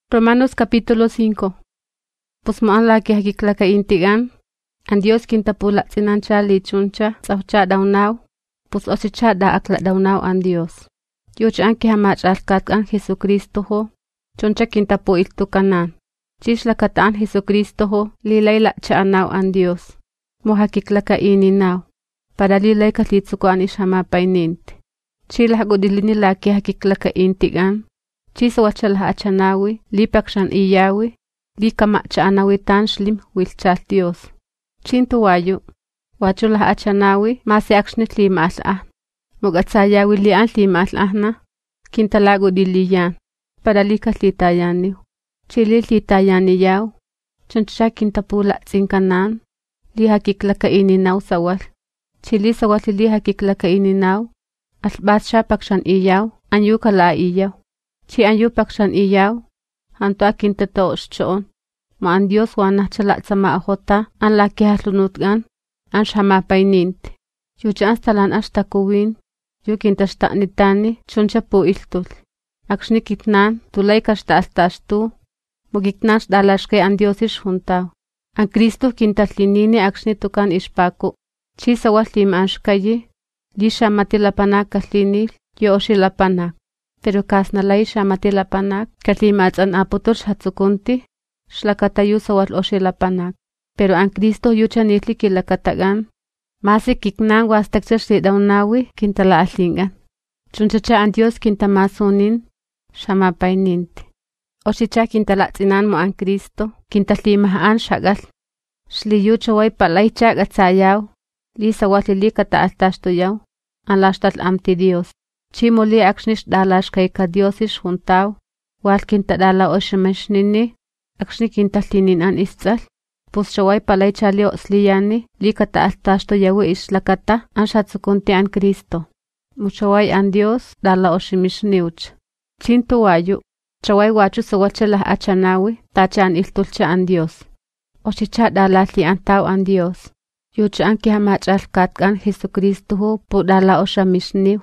Romanos capítulo 5. Pues la que hakiklaka intigan, an Dios quintapula tsinancha lichuncha, saucha daunau, pues osicha da akla daunau an Dios. Yuch anki hamach alkat an Jesucristo ho, chuncha quintapu iltukanan. Chishla katan Jesucristo ho, lilayla cha anau an Dios. Mohakiklaka ininau, para lilay katlitsuko an ishama painint. Chila gudilini la que hakiklaka intigan. Chisa wachala achanawi, lipakshan iyawi, likamacha anawi tanshlim wilchal Dios. Chintu wayu, wachula achanawi, masi akshnit li mas'a. Mugatsayawi li an li mas'ahna, kintalago diliyan, para likas li tayani. Chili li tayani yaw, chuncha kintapula tzinkanan, li hakiklaka ininaw sawal. Chili sawal li hakiklaka ininaw, asbatsha pakshan iyaw, anyuka la iyaw. Chi anyu pakshan iyaw, hanto akin tatoos choon. Ma an Dios wana chala sama ahota, an laki haslunutgan, an shama painint. Yucha anstalan ashtakuwin, yukin tashtanitani, chuncha po iltul. Akshni kitnan, tulay kashta astashtu, mugiknash dalashke an Dios ish juntaw. An Cristo kintatlinini akshni tukan ishpaku. Chi sawaslim anshkayi, li shamatilapanak kaslinil, yo oshilapanak. Pero kasnalay shamatilapanak, katlimats an aputur hatsukunti, shlakatayu sawal oshilapanak. Pero an Cristo yuchanitli kilakatagan, masi kiknan wastakchash daunawi kintala aslingan. Chunchacha an Dios kintamasunin, shamapaininti. Oshicha kintalatzinan mo an Cristo, kintaslimahaan shagal. Shliyuchaway palay chag at sayaw, li sawalili kataaltashtoyaw, an lashtal amti Dios. Chimoli akshnish dalash kay ka Dios ish juntaw, wal kintadala oshameshnini, akshni kintalinin an istzal, pus shaway palay chalio sliyani, li kataaltashto yawi ish lakata, an shatsukunti an Cristo. Muchaway an Dios, dala oshimishniuch. Chintu wayu, chaway wachu sawachelah achanawi, tacha an iltulcha an Dios. Oshicha dalali antaw an Dios. Yucha an kihamach alkatkan Jesucristo ho, pu dala oshamishniw.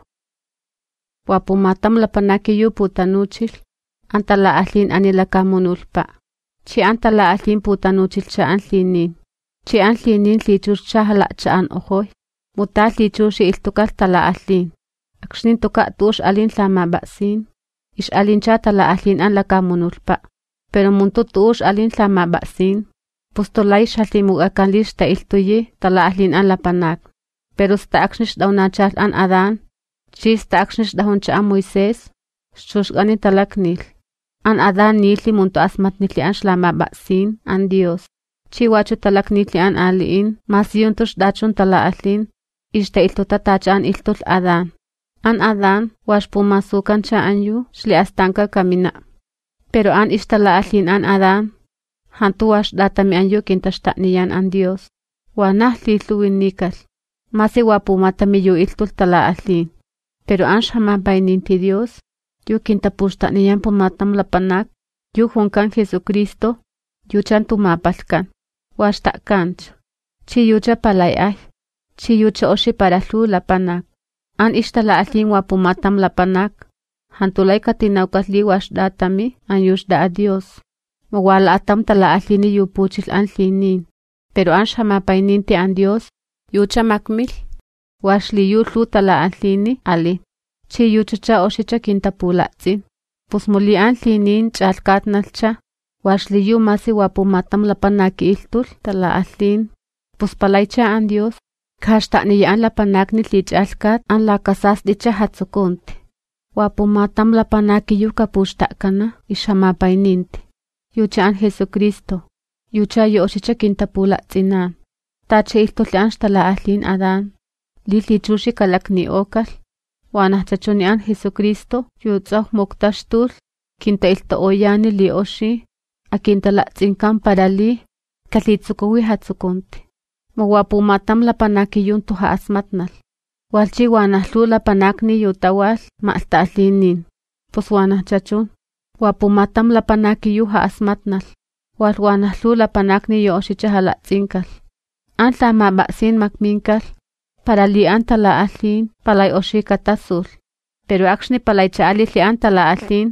Wapumatam lapanaki yu putanuchil, antala ahlin anilakamunulpa. Chi antala ahlin putanuchil cha anlinin. Chi anlinin lichur chahala cha an ohoy. Mutal lichur si iltukal tala ahlin. Akshin tuka tush alin lama baksin. Ish alin cha tala ahlin an lakamunulpa. Pero muntu tush alin lama baksin. Pustolay shalimu akanlish ta iltuye tala ahlin an lapanak. Pero sta akshnish daunachal an adan. Chista akshnish dahon cha Moises, shushgani talaknil. An Adán nilli muntu asmatnili an shlama baksin, an Dios. Chiwachu talaknili an aliin, mas yuntush dachun talaatlin, ishta iltuta tacha an iltul Adán. An Adán, wash pumasukan cha anyu, shli astanka kamina. Pero an ishtalaatlin an Adán, hantu wash datami anyu kintashtakniyan an Dios. Wanah lilluin nikal, masi wapumatami yu iltul talaatlin. Pero an shamapaininti Dios, yu kintapushta niyan pumatam lapanak, yu junkan Jesucristo, yu chan tumapalkan, washta kanch, chi yucha palayay, chi yucha oshi paraslu lapanak, an ishtala atlin wapumatam lapanak, hantulay katinawkatli washdatami, an yushda a Dios, mawala atam tala atlini yu puchil an linin, pero an shamapaininti an Dios, yucha makmil, washli yutlu tala antlini ali. Chi yuchacha oshicha kintapulatsin. Pus muli antlinin chalkatnalcha. Washli yu masi wapumatam lapanaki iltul tala antlin. Pus palaycha an Dios. Kashtakni an lapanakni lichalkat an lakasas dicha hatsukunti. Wapumatam lapanaki yu kapushtakana ishamapaininti. Yucha an Jesucristo. Yucha yu oshicha kintapulatsinan. Tache iltul an tala antlin Adán. Lili chushi kalakni okal, wanahchachuni an Jesucristo, yutzah moktashtul, kinta ilta oyani li oshi, akinta latzinkan para li, kalitsukowi hatsukunti. Mawapumatam lapanaki yun tuha asmatnal. Walchi wanahlu lapanakni yutawal, maaltaalinin. Pus wanahchachun, wapumatam lapanaki yuha asmatnal. Wal wanahlu lapanakni yoshicha halatzinkal. Antla mabaksin makminkal, para li antala atlin, palay oshika tasul. Pero akshni palay chaali li antala atlin,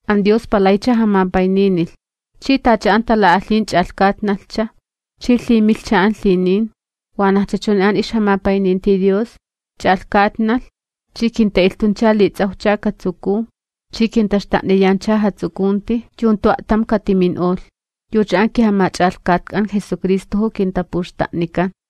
An Dios palaicha hamampaininil. Chitacha anta la ahlin chalkatnalcha. Chillimilcha anlinin. Wanachachon an ish hamampainin ti Dios. Chalkatnal. Chikinta iltunchali tzaucha katsuku. Chikinta shtakneyancha hatsukunti. Yuntuatam katimin ol. Yuchanki hamachalkatkan Jesucristo kinta pushtaknikan.